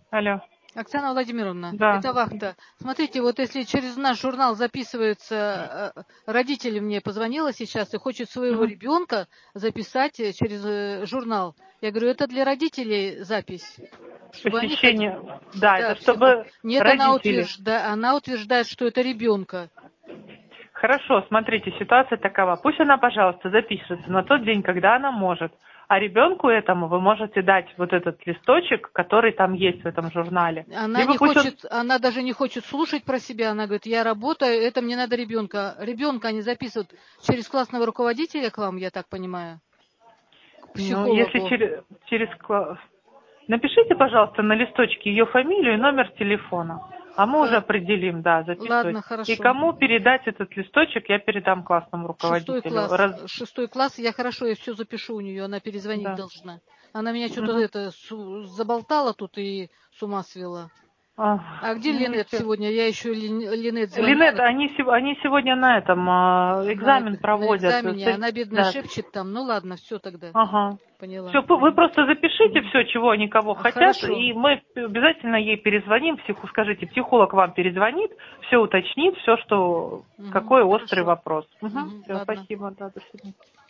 Алло. Оксана Владимировна, Да. это Вахта. Смотрите, вот если через наш журнал записывается, родитель мне позвонила сейчас и хочет своего ребенка записать через журнал. Я говорю, это для родителей запись. Чтобы они Посещение. ходили. Да, это чтобы Нет, родители. она утверждает, что это ребенка. Хорошо, смотрите, ситуация такова. Пусть она, пожалуйста, запишется на тот день, когда она может. А ребенку этому вы можете дать вот этот листочек, который там есть в этом журнале. Она Либо не пусть он... хочет, она даже не хочет слушать про себя. Она говорит, я работаю, это мне надо ребенка. Ребенка они записывают через классного руководителя к вам, я так понимаю, к Ну, если психологу. через класс... Напишите, пожалуйста, на листочке ее фамилию и номер телефона. А мы уже определим, да, записывать. Ладно, И хорошо. кому передать этот листочек, я передам классному руководителю. Шестой класс, я все запишу у нее, она перезвонить Да. должна. Она меня что-то Мгм. заболтала тут и с ума свела. А где Ну, Линет ничего. сегодня? Я еще Линет звоню. Линет, они сегодня на этом экзамен На проводят. экзамене, она бедная Да. шепчет там. Ну ладно, все тогда. Ага. Поняла. Все, вы просто запишите все, чего они кого хотят, Хорошо. и мы обязательно ей перезвоним, скажите, психолог вам перезвонит, все уточнит, все, что какой острый Хорошо. вопрос. Все, Ладно. спасибо, да, до свидания.